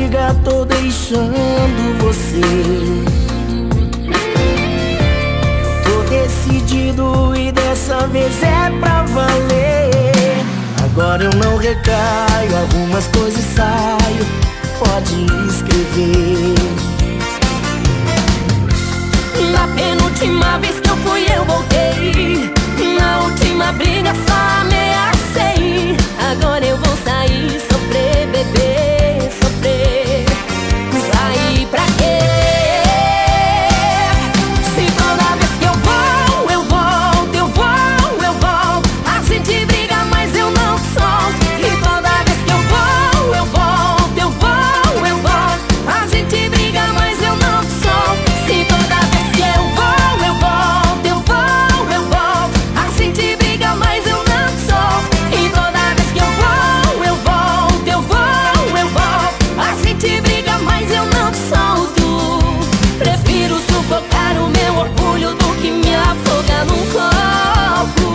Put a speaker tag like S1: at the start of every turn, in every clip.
S1: briga, tô deixando você. Tô decidido e dessa vez é pra valer. Agora eu não recaio, arrumo as coisas e saio. Pode escrever.
S2: Na penúltima vez que eu fui, eu voltei. Na última briga só ameacei. Agora eu vou sair, sofrer, beber, sofrer. Sair pra quê? Se toda vez que eu volto, eu volto, eu volto, eu volto. A gente briga, mas eu não solto. E toda vez que eu volto, eu volto, eu volto, eu volto. A gente briga, mas eu não solto. Se toda vez que eu volto, eu volto, eu volto, eu volto. A gente briga, mas eu não solto. E toda vez que eu volto, eu volto, eu volto, eu volto. A gente briga, mas eu não solto. Prefiro sufocar o meu orgulho do que me afogar num copo.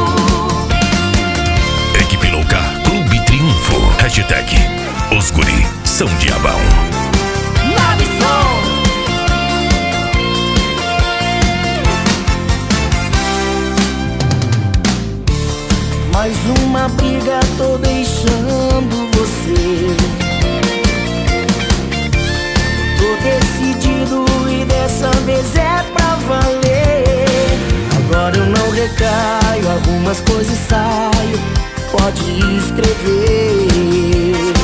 S3: Equipe Louca, Clube Triunfo. Hashtag Os Guri são diabão.
S2: Nave som.
S1: Mais uma briga, tô deixando você. Tô decidido e dessa vez é pra valer. Agora eu não recaio, arrumo as coisas e saio. Pode escrever.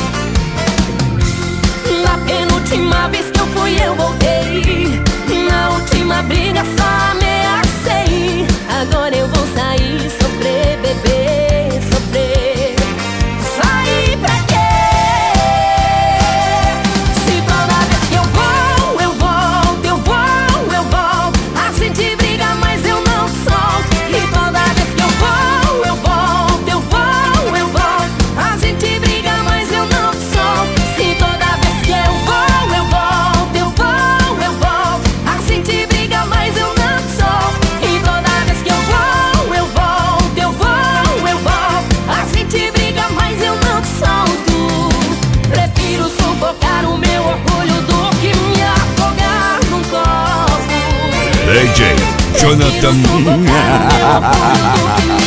S2: Na penúltima vez que eu fui, eu voltei. Na última briga só ameacei. Agora eu vou sair, sofrer, beber, sofrer. Sair pra quê? Se toda vez que eu volto, eu volto, eu volto, eu volto. A gente briga, mas eu não solto. E toda vez que eu volto, eu volto, eu volto, eu volto. A gente briga, mas eu não solto. Se toda vez que eu volto, eu volto, eu volto, eu volto. A gente briga, mas eu não solto. E toda vez que eu volto, eu volto, eu volto, eu volto. A gente briga, mas eu não solto. Prefiro sufocar o meu orgulho do que me afogar num copo.
S3: DJ Jonathan.
S2: Prefiro sufocar o meu orgulho do que me